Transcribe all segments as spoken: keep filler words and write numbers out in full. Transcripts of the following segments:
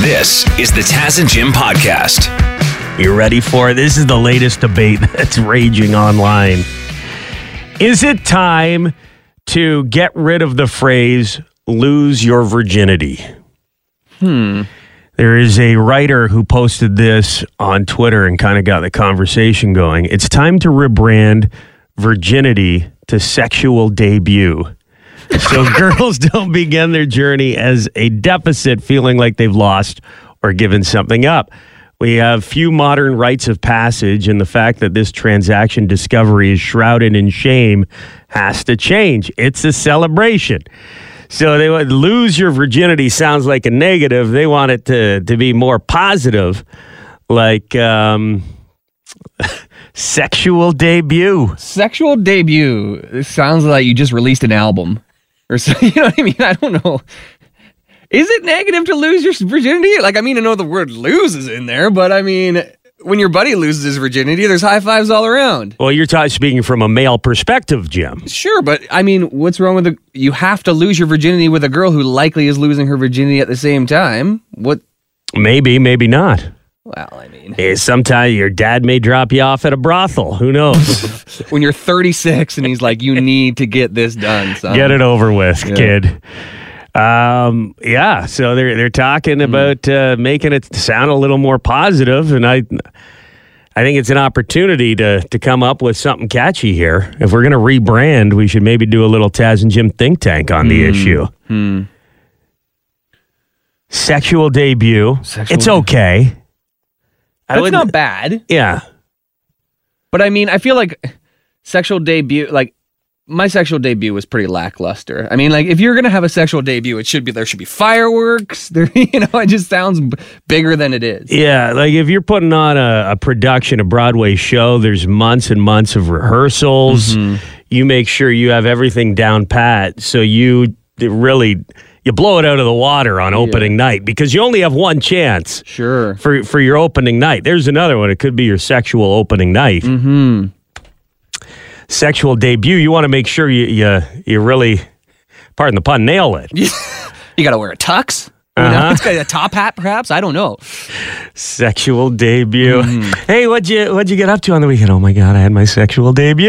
This is the Taz and Jim podcast. You ready for it? This is the latest debate that's raging online. Is it time to get rid of the phrase, lose your virginity? Hmm. There is a writer who posted this on Twitter and kind of got the conversation going. It's time to rebrand virginity to sexual debut. So girls don't begin their journey as a deficit, feeling like they've lost or given something up. We have few modern rites of passage, and the fact that this transaction discovery is shrouded in shame has to change. It's a celebration. So they would lose your virginity sounds like a negative. They want it to, to be more positive, like um, sexual debut. Sexual debut. It sounds like you just released an album. Or so, you know what I mean? I don't know. Is it negative to lose your virginity? Like, I mean, I know the word lose is in there, but I mean, when your buddy loses his virginity, there's high fives all around. Well, you're t- speaking from a male perspective, Jim. Sure, but I mean, what's wrong with the... You have to lose your virginity with a girl who likely is losing her virginity at the same time. What? Maybe, maybe not. Well, I mean... Hey, sometimes your dad may drop you off at a brothel. Who knows? When you're thirty-six and he's like, you need to get this done, son. Get it over with, Yeah. kid. Um, yeah, so they're they're talking about uh, making it sound a little more positive, and I I think it's an opportunity to to come up with something catchy here. If we're going to rebrand, we should maybe do a little Taz and Jim think tank on the issue. Hmm. Sexual debut. Sexual it's de- okay. I That's would- not bad. Yeah. But I mean, I feel like sexual debut, like my sexual debut was pretty lackluster. I mean, like if you're gonna have a sexual debut, it should be there should be fireworks. There, you know, it just sounds b- bigger than it is. Yeah, like if you're putting on a, a production, a Broadway show, there's months and months of rehearsals. Mm-hmm. You make sure you have everything down pat, so you really you blow it out of the water on opening night because you only have one chance Sure. for for your opening night. There's another one. It could be your sexual opening night. Hmm. Sexual debut. You want to make sure you you you really, pardon the pun, nail it. You got to wear a tux. You know, Uh-huh. it's got a top hat, perhaps. I don't know. Sexual debut. Mm-hmm. Hey, what'd you what'd you get up to on the weekend? Oh my God, I had my sexual debut.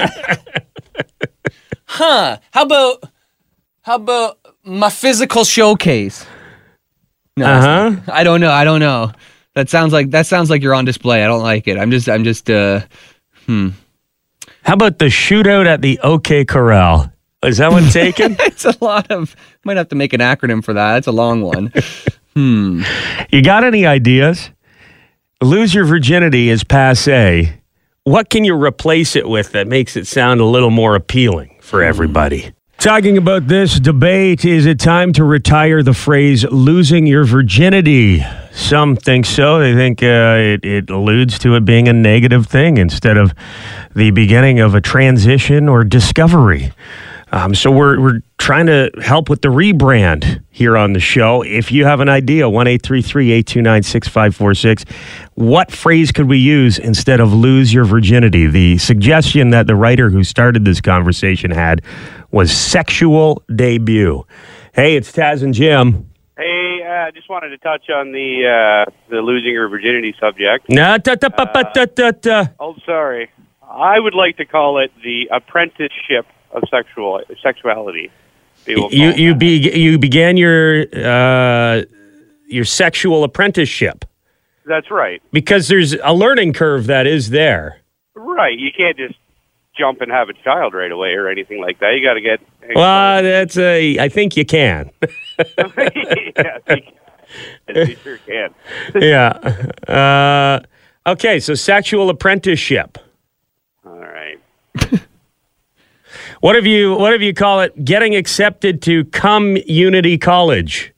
Huh? How about how about my physical showcase? No, Uh huh. I don't know. I don't know. That sounds like that sounds like you're on display. I don't like it. I'm just I'm just uh hmm. How about the shootout at the OK Corral? Is that one taken? It's a lot of might have to make an acronym for that. It's a long one. hmm. You got any ideas? Lose your virginity is passe. What can you replace it with that makes it sound a little more appealing for everybody? Talking about this debate, is it time to retire the phrase losing your virginity? Some think so. They think uh, it, it alludes to it being a negative thing instead of the beginning of a transition or discovery. Um, so we're we're trying to help with the rebrand here on the show. If you have an idea, one eight three three, eight two nine, six five four six. What phrase could we use instead of lose your virginity? The suggestion that the writer who started this conversation had was sexual debut. Hey, it's Taz and Jim. Hey, I uh, just wanted to touch on the uh, the losing your virginity subject. Nah, ta, ta, pa, pa, ta, ta, ta. Oh, sorry. I would like to call it the apprenticeship of sexual sexuality. We will You call you that. be you began your uh, your sexual apprenticeship That's right. because there's a learning curve that is there. Right. You can't just jump and have a child right away or anything like that. You got to get. Well, that's a. I think you can. yeah, you, you sure can. Yeah. Uh, okay, so sexual apprenticeship. All right. What have you? What have you call it? Getting accepted to Community College.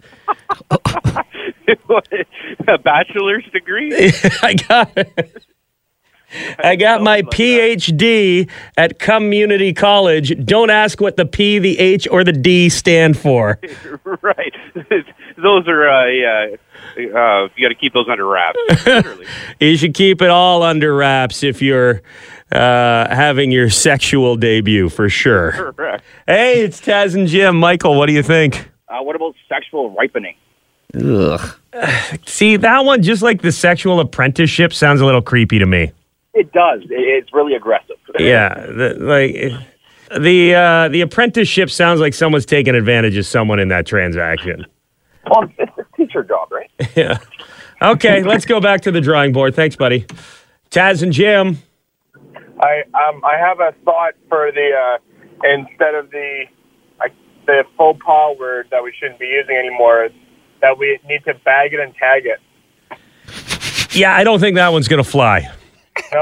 A bachelor's degree? I got. I got my P H D at Community College. Don't ask what the P, the H, or the D stand for. Right. Those are, uh, yeah, uh, you got to keep those under wraps. Literally. You should keep it all under wraps if you're uh, having your sexual debut, for sure. Correct. Hey, it's Taz and Jim. Michael, what do you think? Uh, what about sexual ripening? Ugh. See, that one, just like the sexual apprenticeship, sounds a little creepy to me. It does. It- It's really aggressive. Yeah, the, like the uh, the apprenticeship sounds like someone's taking advantage of someone in that transaction. Well, it's a teacher job, right? Yeah. Okay, let's go back to the drawing board. Thanks, buddy. Taz and Jim. I um I have a thought for the uh, instead of the like the faux pas word that we shouldn't be using anymore, that we need to bag it and tag it. Yeah, I don't think that one's going to fly. No.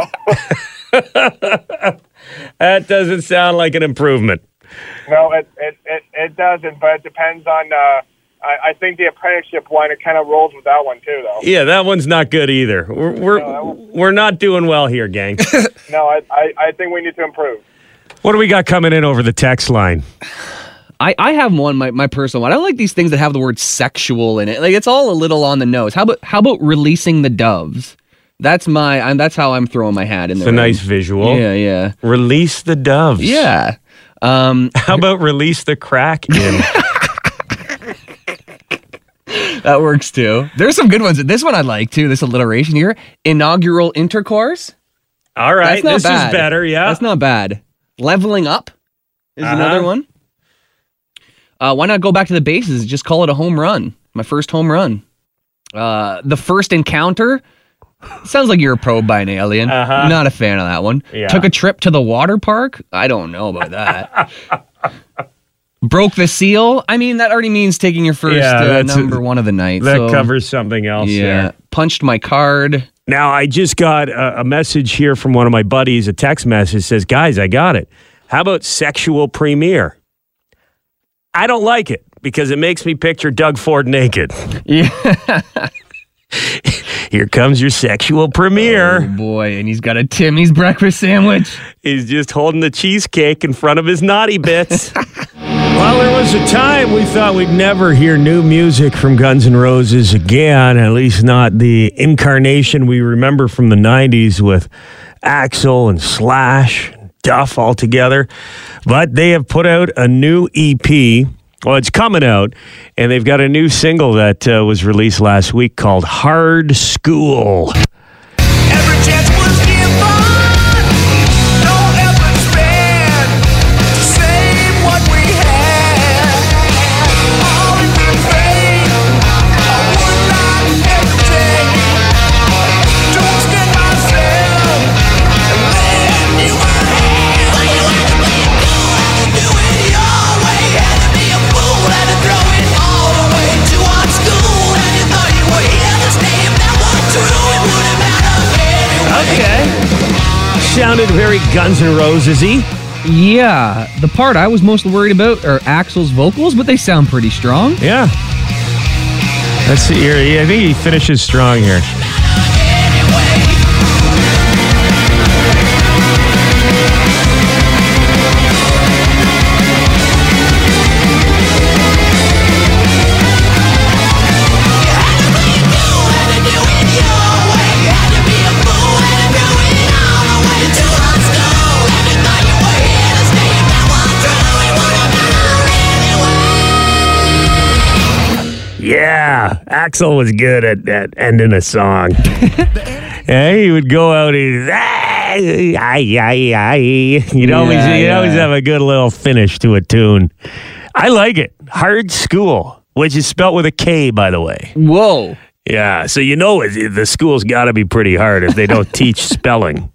That doesn't sound like an improvement. No, it, it, it, it doesn't, but it depends on, uh, I, I think the apprenticeship one, it kind of rolls with that one too, though. Yeah, that one's not good either. We're we're, No, that one- we're not doing well here, gang. No, I, I, I think we need to improve. What do we got coming in over the text line? I, I have one, my, my personal one. I don't like these things that have the word sexual in it. Like, it's all a little on the nose. How about how about releasing the doves? That's my, I'm, that's how I'm throwing my hat in It's there. a nice visual. Yeah, yeah. Release the doves. Yeah. Um, How about release the crack in? that works too. There's some good ones. This one I like too, this alliteration here. Inaugural intercourse. All right, That's not this bad. is better, yeah. That's not bad. Leveling up is Uh-huh. another one. Uh, why not go back to the bases? Just call it a home run. My first home run. Uh, the first encounter. Sounds like you're a probe by an alien. Uh-huh. Not a fan of that one. Yeah. Took a trip to the water park. I don't know about that. Broke the seal. I mean, that already means taking your first Yeah, uh, that's a- number one of the night. That so, covers something else Yeah. there. Punched my card. Now, I just got a, a message here from one of my buddies, a text message says, guys, I got it. How about sexual premiere? I don't like it because it makes me picture Doug Ford naked. Yeah. Here comes your sexual Oh premiere. boy, and he's got a Timmy's breakfast sandwich. He's just holding the cheesecake in front of his naughty bits. Well, there was a time we thought we'd never hear new music from Guns N' Roses again, at least not the incarnation we remember from the nineties with Axl and Slash, and Duff all together. But they have put out a new E P. Well, it's coming out, and they've got a new single that uh, was released last week called Hard School. Every chance was given, no effort spared to save what we had. All in good faith, I would not hesitate to extend myself and lend you my hand. But you had to play it cool, had to do it your way, had to be a fool, had to throw it all away to our school, and you thought you were here to stay. If that was true, it wouldn't matter anyway. Okay. Sounded very Guns N' Roses-y. Yeah, the part I was most worried about are Axl's vocals, but they sound pretty strong. Yeah. Let's see here. Yeah, I think he finishes strong here. Yeah, Axl was good at, at ending a song. Yeah, he would go out and ay, ay, ay, ay. You'd always, Yeah, you'd always yeah. have a good little finish to a tune. I like it. Hard School, which is spelled with a K, by the way. Whoa. Yeah, so you know it, the school's got to be pretty hard if they don't teach spelling.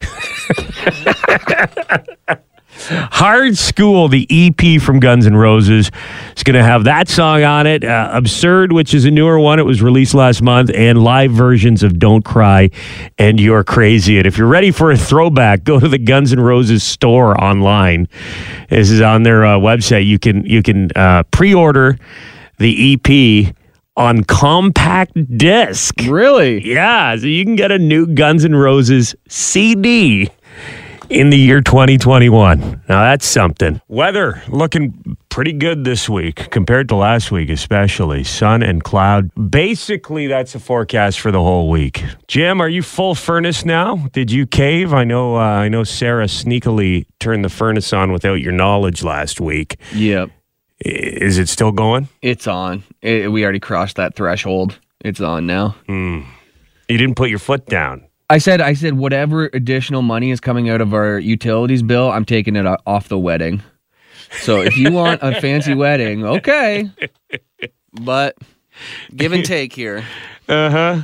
Hard School, the E P from Guns N' Roses, is going to have that song on it. Uh, Absurd, which is a newer one. It was released last month, and live versions of Don't Cry and You're Crazy. And if you're ready for a throwback, go to the Guns N' Roses store online. This is on their uh, website. You can you can uh, pre-order the E P on compact disc. Really? Yeah, so you can get a new Guns N' Roses C D in the year twenty twenty-one. Now that's something. Weather looking pretty good this week compared to last week, especially. Sun and cloud. Basically, that's the forecast for the whole week. Jim, are you full furnace now? Did you cave? I know. Uh, I know Sarah sneakily turned the furnace on without your knowledge last week. Yep. Is it still going? It's on. It, we already crossed that threshold. It's on now. You didn't put your foot down. I said, I said, whatever additional money is coming out of our utilities bill, I'm taking it o- off the wedding. So if you want a fancy wedding, okay. But give and take here. Uh-huh.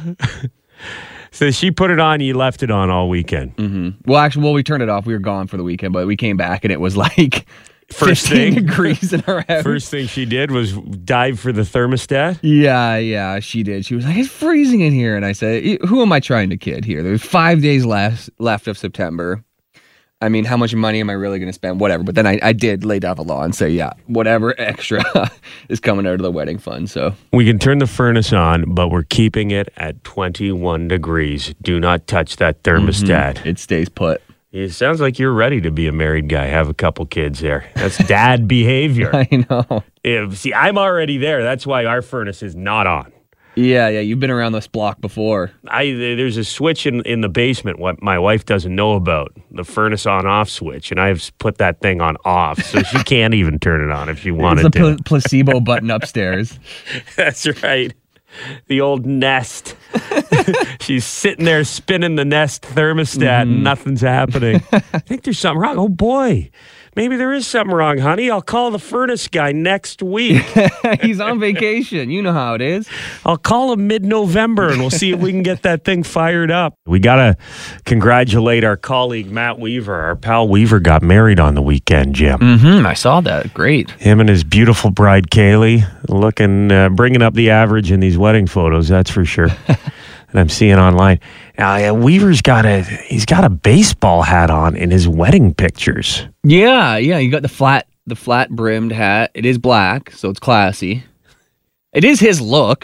So she put it on, you left it on all weekend. Mm-hmm. Well, actually, well, we turned it off. We were gone for the weekend, but we came back and it was like First fifteen thing? degrees in our house. First thing she did was dive for the thermostat. Yeah, yeah, she did. She was like, it's freezing in here. And I said, who am I trying to kid here? There's five days left, left of September. I mean, how much money am I really going to spend? Whatever. But then I, I did lay down the law and say, yeah, whatever extra is coming out of the wedding fund. So We can turn the furnace on, but we're keeping it at twenty-one degrees. Do not touch that thermostat. it stays put. It sounds like you're ready to be a married guy. Have a couple kids there. That's dad behavior. I know. If, see, I'm already there. That's why our furnace is not on. Yeah, yeah. You've been around this block before. I There's a switch in, in the basement, what my wife doesn't know about, the furnace on-off switch, and I've put that thing on off, so she can't even turn it on if she wanted It's a to. pl- placebo button upstairs. That's right. The old Nest. She's sitting there spinning the Nest thermostat and nothing's happening. I think there's something wrong. Oh, boy. Maybe there is something wrong, honey. I'll call the furnace guy next week. He's on vacation. You know how it is. I'll call him mid-November and we'll see if we can get that thing fired up. We got to congratulate our colleague, Matt Weaver. Our pal Weaver got married on the weekend, Jim. Mm-hmm. I saw that. Great. Him and his beautiful bride, Kaylee, looking, uh, bringing up the average in these wedding photos, that's for sure. And I'm seeing online. Now, yeah, Weaver's got a, he's got a baseball hat on in his wedding pictures. Yeah, yeah. You got the flat, the flat brimmed hat. It is black, so it's classy. It is his look.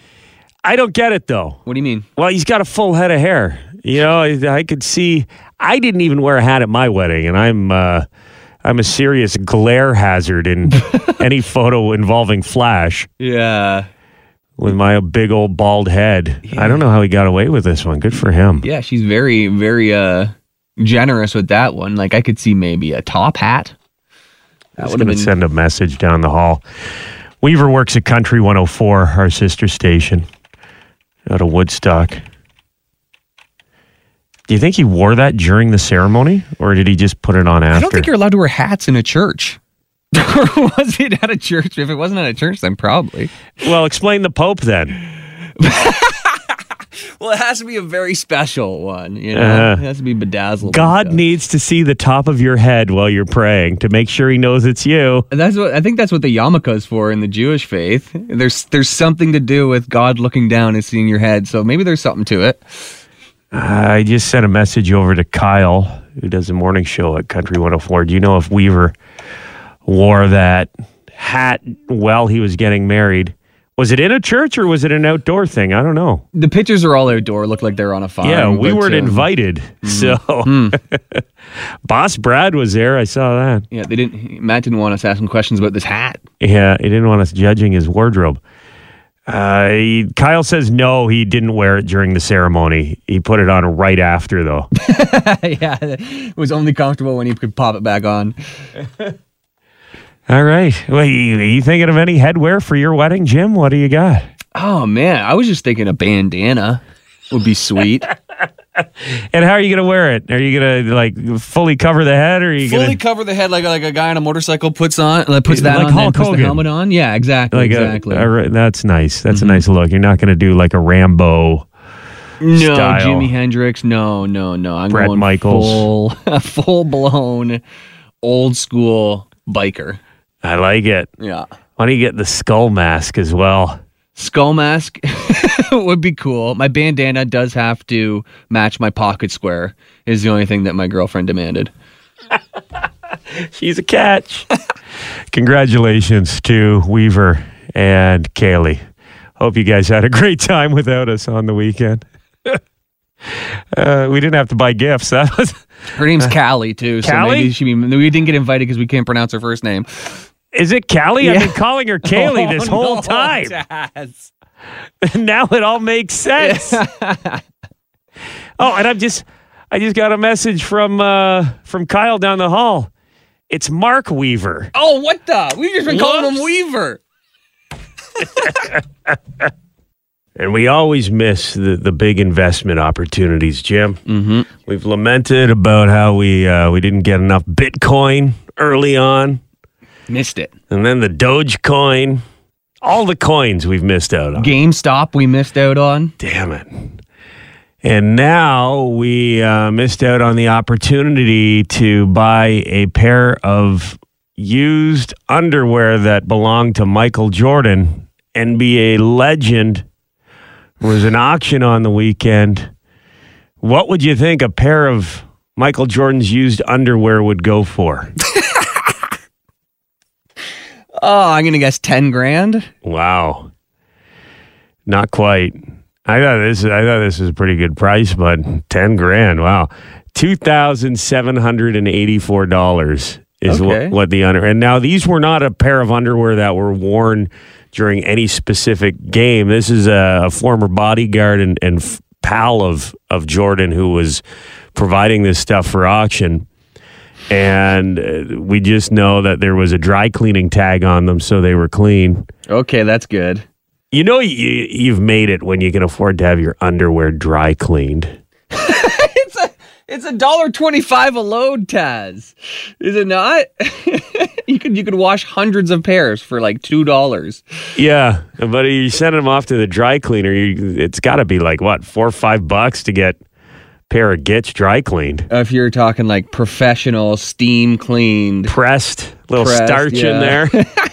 I don't get it, though. What do you mean? Well, he's got a full head of hair. You know, I, I could see, I didn't even wear a hat at my wedding, and I'm, uh, I'm a serious glare hazard in any photo involving flash. Yeah. With my big old bald head. Yeah. I don't know how he got away with this one. Good for him. Yeah, she's very, very uh, generous with that one. Like, I could see maybe a top hat. That would have been. Send a message down the hall. Weaver works at Country one oh four, our sister station, out of Woodstock. Do you think he wore that during the ceremony, or did he just put it on after? I don't think you're allowed to wear hats in a church. Or was it at a church? If it wasn't at a church, then probably. Well, explain the Pope then. Well, it has to be a very special one, you know? Uh, it has to be bedazzled. God needs to see the top of your head while you're praying to make sure he knows it's you. That's what I think that's what the yarmulke is for in the Jewish faith. There's there's something to do with God looking down and seeing your head, so maybe there's something to it. Uh, I just sent a message over to Kyle, who does a morning show at Country one oh four. Do you know if Weaver wore that hat while he was getting married? Was it in a church or was it an outdoor thing? I don't know. The pictures are all outdoor. Look like they're on a farm. Yeah, we but, weren't um, invited. Mm-hmm. So mm. Boss Brad was there. I saw that. Yeah, they didn't. Matt didn't want us asking questions about this hat. Yeah, he didn't want us judging his wardrobe. Uh, he, Kyle says no, he didn't wear it during the ceremony. He put it on right after, though. Yeah, it was only comfortable when he could pop it back on. All right. Well, you, you thinking of any headwear for your wedding, Jim? What do you got? Oh, man. I was just thinking a bandana would be sweet. And how are you going to wear it? Are you going to, like, fully cover the head? Or are you Fully gonna... cover the head like, like a guy on a motorcycle puts on, like puts that like on, Hulk then puts Hogan. the helmet on? Yeah, exactly. Like exactly. A, a, that's nice. That's Mm-hmm. a nice look. You're not going to do, like, a Rambo No, style. Jimi Hendrix. No, no, no. I'm Bret going Michaels. full, full-blown, old-school biker. I like it. Yeah. Why don't you get the skull mask as well? Skull mask would be cool. My bandana does have to match my pocket square, is the only thing that my girlfriend demanded. She's a catch. Congratulations to Weaver and Kaylee. Hope you guys had a great time without us on the weekend. uh, we didn't have to buy gifts. That was Her name's Callie, too. So Callie? maybe she be, we didn't get invited because we can't pronounce her first name. Is it Callie? Yeah. I've been calling her Kaylee this Oh, whole no, time. Taz. Now it all makes sense. Oh, and I'm just I just got a message from uh, from Kyle down the hall. It's Mark Weaver. Oh, what the? We've just been calling him Whoops. Weaver. And we always miss the, the big investment opportunities, Jim. Mm-hmm. We've lamented about how we uh, we didn't get enough Bitcoin early on, Missed it. and then the Dogecoin. All the coins we've missed out on. GameStop we missed out on. Damn it. And now we uh, missed out on the opportunity to buy a pair of used underwear that belonged to Michael Jordan, N B A legend. There was an auction on the weekend. What would you think a pair of Michael Jordan's used underwear would go for? Oh, I'm going to guess ten grand. Wow. Not quite. I thought this I thought this was a pretty good price, but ten grand. Wow. two thousand seven hundred eighty-four dollars is Okay. what, what the under. And now these were not a pair of underwear that were worn during any specific game. This is a, a former bodyguard and, and f- pal of, of Jordan who was providing this stuff for auction. And uh, we just know that there was a dry cleaning tag on them, so they were clean. Okay, that's good. You know you, you've made it when you can afford to have your underwear dry cleaned. It's a it's a dollar twenty-five a load, Taz. Is it not? you could you could wash hundreds of pairs for like two dollars. Yeah, but you send them off to the dry cleaner. You, it's got to be like what four or five bucks to get a pair of Gits dry cleaned, If you're talking like professional steam cleaned. pressed, little Pressed, starch in yeah.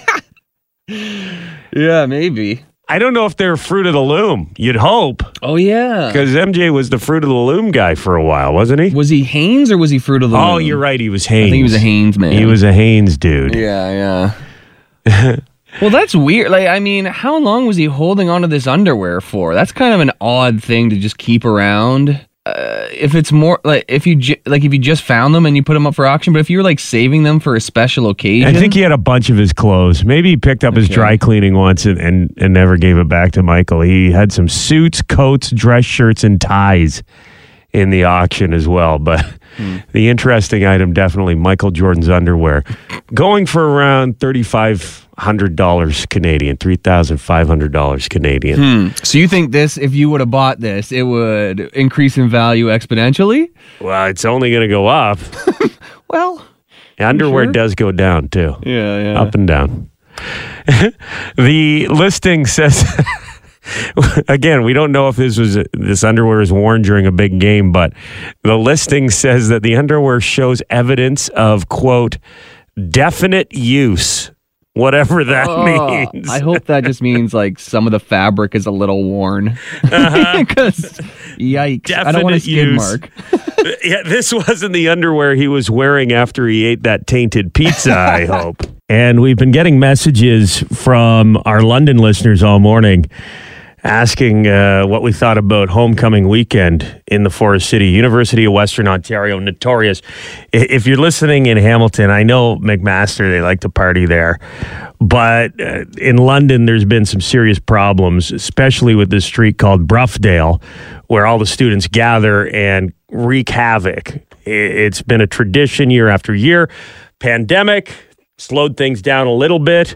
there. Yeah, maybe. I don't know if they're Fruit of the Loom. You'd hope, Oh yeah. because M J was the Fruit of the Loom guy for a while, wasn't he? Was he Hanes or was he Fruit of the Oh, Loom? you're right. He was Haynes. I think he was a Hanes man. He was a Haynes dude. Yeah, yeah. Well, that's weird. Like, I mean, how long was he holding onto this underwear for? That's kind of an odd thing to just keep around. Uh, if it's more like if you ju- like if you just found them and you put them up for auction, but if you were like saving them for a special occasion, I think he had a bunch of his clothes. Maybe he picked up his Okay. dry cleaning once and, and, and never gave it back to Michael. He had some suits, coats, dress shirts, and ties in the auction as well. But the interesting item, definitely Michael Jordan's underwear, going for around thirty-five hundred dollars Canadian, three thousand five hundred dollars Canadian. So you think this, if you would have bought this, it would increase in value exponentially? Well, it's only going to go up. Well, Underwear sure? does go down too. yeah, yeah. Up and down. The listing says, again, we don't know if this was this underwear is worn during a big game, but the listing says that the underwear shows evidence of, quote, definite use, whatever that Oh, means. I hope that just means like some of the fabric is a little worn. Because yikes, I don't want a Definite skid use. mark. Yeah, this wasn't the underwear he was wearing after he ate that tainted pizza, I hope. And we've been getting messages from our London listeners all morning asking uh, what we thought about homecoming weekend in the Forest City. University of Western Ontario, notorious. I- If you're listening in Hamilton, I know McMaster, they like to party there. But uh, in London, there's been some serious problems, especially with this street called Bruffdale, where all the students gather and wreak havoc. I- It's been a tradition year after year. Pandemic slowed things down a little bit.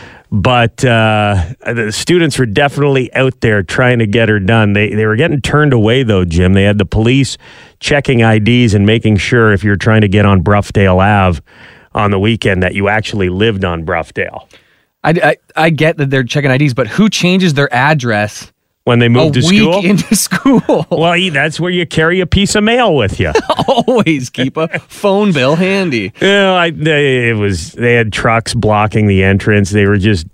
But uh, the students were definitely out there trying to get her done. They they were getting turned away, though, Jim. They had the police checking I Ds and making sure if you're trying to get on Bruffdale Ave on the weekend that you actually lived on Bruffdale. I, I, I get that they're checking I Ds, but who changes their address When they a moved to week school? into school? Well, yeah, that's where you carry a piece of mail with you. Always keep a phone bill handy. You know, I, they, it was they had trucks blocking the entrance. They were just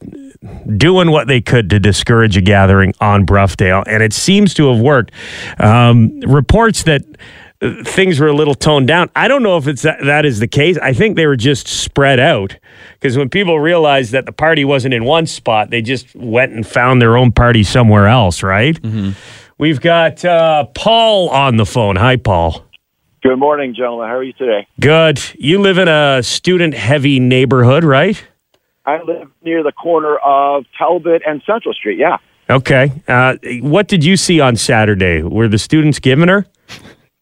doing what they could to discourage a gathering on Bruffdale, and it seems to have worked. Um, reports that uh, things were a little toned down. I don't know if it's that, that is the case. I think they were just spread out because when people realized that the party wasn't in one spot, they just went and found their own party somewhere else, right? Mm-hmm. We've got uh, Paul on the phone. Hi, Paul. Good morning, gentlemen. How are you today? Good. You live in a student-heavy neighborhood, right? I live near the corner of Talbot and Central Street, yeah. Okay. Uh, what did you see on Saturday? Were the students giving her?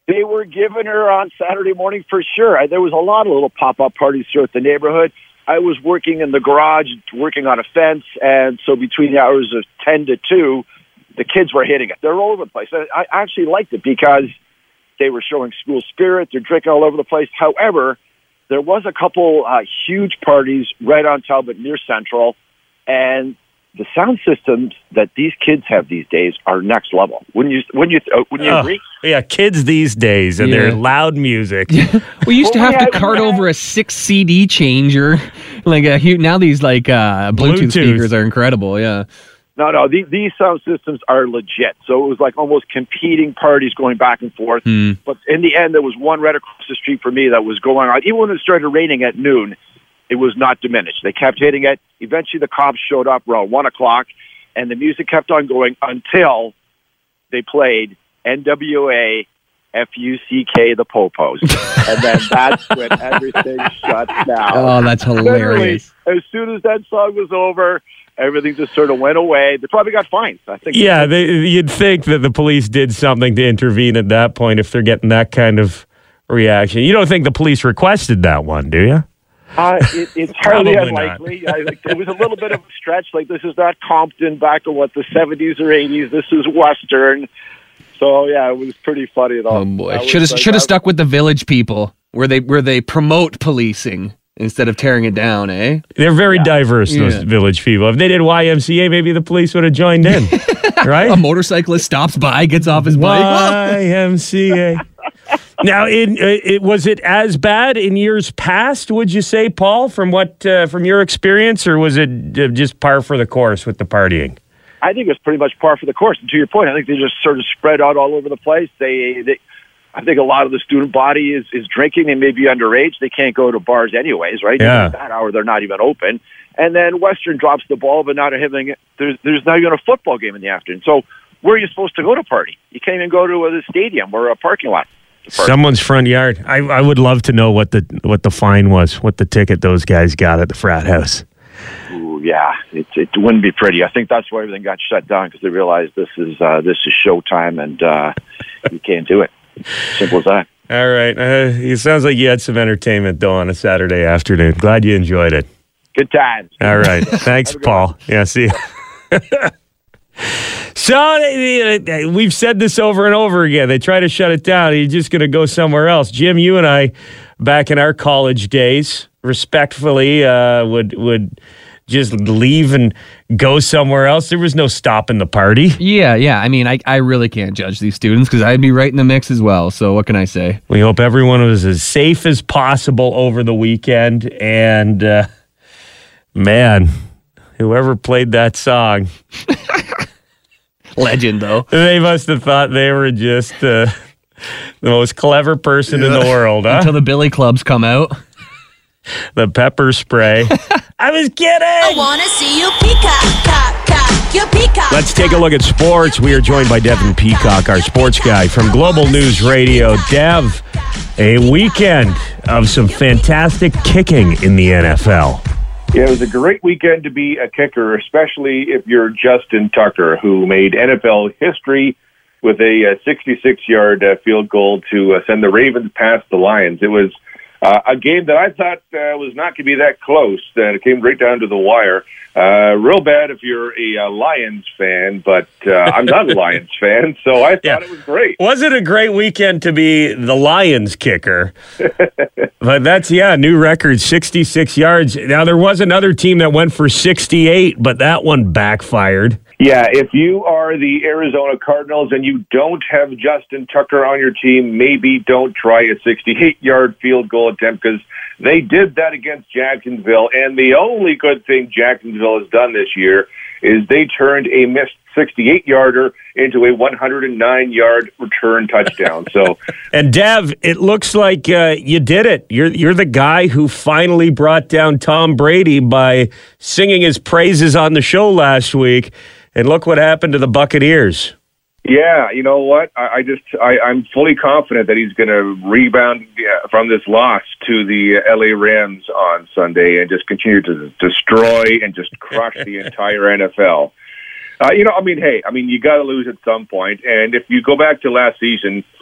They were giving her on Saturday morning for sure. I, there was a lot of little pop-up parties throughout the neighborhood. I was working in the garage, working on a fence, and so between the hours of ten to two, the kids were hitting it. They're all over the place. I, I actually liked it because they were showing school spirit. They're drinking all over the place. However, there was a couple uh, huge parties right on Talbot near Central, and the sound systems that these kids have these days are next level. Wouldn't you? Wouldn't you? Uh, wouldn't you Oh, agree? yeah, kids these days and Yeah. their loud music. We used to Well, have we to had- cart we had- over a six C D changer. Like a huge, now these like uh, Bluetooth, Bluetooth. speakers are incredible. Yeah. No, no. These, these sound systems are legit. So it was like almost competing parties going back and forth. Hmm. But in the end, there was one right across the street for me that was going on. Even when it started raining at noon, it was not diminished. They kept hitting it. Eventually, the cops showed up around one o'clock, and the music kept on going until they played N W A F U C K the Popos. And then that's when everything shut down. Oh, that's hilarious. Literally, as soon as that song was over, everything just sort of went away. They probably got fines. I think. Yeah, they, you'd think that the police did something to intervene at that point if they're getting that kind of reaction. You don't think the police requested that one, do you? Uh, it, it's hardly Probably unlikely. I, like, it was a little bit of a stretch. Like, this is not Compton back in, what, the seventies or eighties. This is Western. So, yeah, it was pretty funny, though. Oh boy, That was should have like- should have that- stuck with the village people where they where they promote policing instead of tearing it down, eh? They're very diverse, those Yeah. village people. If they did Y M C A, maybe the police would have joined in, right? A motorcyclist stops by, gets off his bike. Y M C A. Now, in, uh, it, was it as bad in years past, would you say, Paul, from what uh, from your experience, or was it uh, just par for the course with the partying? I think it's pretty much par for the course. And to your point, I think they just sort of spread out all over the place. They, they I think a lot of the student body is, is drinking. They may be underage. They can't go to bars anyways, right? Yeah. At that hour, they're not even open. And then Western drops the ball, but not having there's there's not even a football game in the afternoon. So where are you supposed to go to party? You can't even go to a, the stadium or a parking lot. to party. Someone's front yard. I, I would love to know what the what the fine was, what the ticket those guys got at the frat house. Ooh, yeah, it, it wouldn't be pretty. I think that's why everything got shut down, because they realized this is uh, this is showtime and uh, you can't do it. Simple as that. All right. Uh, it sounds like you had some entertainment, though, on a Saturday afternoon. Glad you enjoyed it. Good times. All right. Thanks, Paul. Yeah, see you. So uh, we've said this over and over again. They try to shut it down. You're just going to go somewhere else. Jim, you and I, back in our college days, respectfully, uh, would would just leave and go somewhere else. There was no stopping the party. Yeah, yeah. I mean, I, I really can't judge these students because I'd be right in the mix as well. So what can I say? We hope everyone was as safe as possible over the weekend. And, uh, man, whoever played that song, Legend, though. they must have thought they were just uh, the most clever person in the world, huh? Until the Billy Clubs come out. The pepper spray. I was kidding. I wanna see you peacock, cock, cock, your peacock. Let's take a look at sports. We are joined by Devin Peacock, our sports guy from Global News Radio. Dev, a weekend of some fantastic kicking in the N F L. Yeah, it was a great weekend to be a kicker, especially if you're Justin Tucker, who made N F L history with a sixty-six-yard uh, field goal to uh, send the Ravens past the Lions. It was uh, a game that I thought uh, was not going to be that close, and it came right down to the wire. Uh, real bad if you're a uh, Lions fan, but uh, I'm not a Lions fan, so I thought Yeah. it was great. Was it a great weekend to be the Lions kicker? But that's, yeah, new record, sixty-six yards. Now, there was another team that went for sixty-eight, but that one backfired. Yeah, if you are the Arizona Cardinals and you don't have Justin Tucker on your team, maybe don't try a sixty-eight-yard field goal attempt, because they did that against Jacksonville. And the only good thing Jacksonville has done this year is they turned a missed sixty-eight-yarder into a one hundred nine-yard return touchdown. So, And Dev, it looks like uh, you did it. You're you're the guy who finally brought down Tom Brady by singing his praises on the show last week. And look what happened to the Buccaneers. yeah, you know what? I, I just I, I'm fully confident that he's going to rebound yeah, from this loss to the L A Rams on Sunday and just continue to destroy and just crush the entire N F L. Uh, you know, I mean, hey, I mean, you got to lose at some point. And if you go back to last season,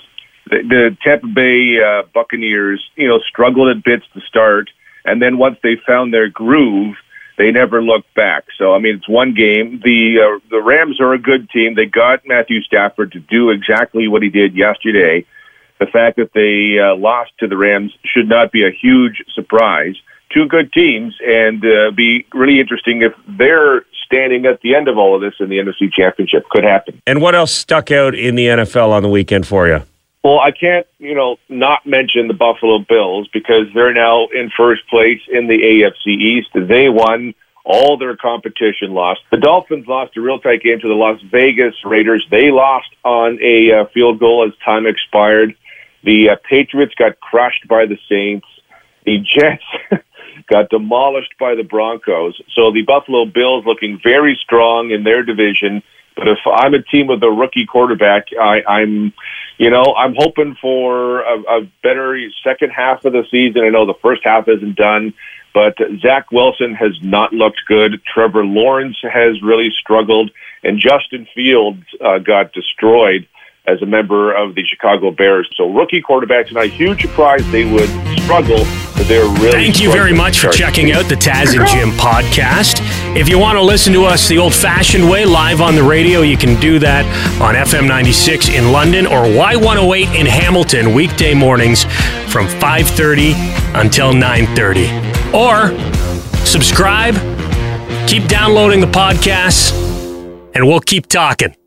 the, the Tampa Bay uh, Buccaneers, you know, struggled at bits to start, and then once they found their groove, they never looked back. So, I mean, it's one game. The uh, the Rams are a good team. They got Matthew Stafford to do exactly what he did yesterday. The fact that they uh, lost to the Rams should not be a huge surprise. Two good teams, and uh, be really interesting if they're standing at the end of all of this in the N F C Championship. Could happen. And what else stuck out in the N F L on the weekend for you? Well, I can't, you know, not mention the Buffalo Bills because they're now in first place in the A F C East. They won. All their competition lost. The Dolphins lost a real tight game to the Las Vegas Raiders. They lost on a uh, field goal as time expired. The uh, Patriots got crushed by the Saints. The Jets got demolished by the Broncos. So the Buffalo Bills looking very strong in their division. But if I'm a team with a rookie quarterback, I, I'm, you know, I'm hoping for a, a better second half of the season. I know the first half isn't done, but Zach Wilson has not looked good. Trevor Lawrence has really struggled, and Justin Fields uh, got destroyed as a member of the Chicago Bears. So rookie quarterbacks, not a huge surprise they would struggle, but they're really Thank you very much for checking out the Taz and Jim podcast. If you want to listen to us the old-fashioned way, live on the radio, you can do that on F M ninety-six in London or Y one oh eight in Hamilton, weekday mornings from five thirty until nine thirty. Or subscribe, keep downloading the podcasts, and we'll keep talking.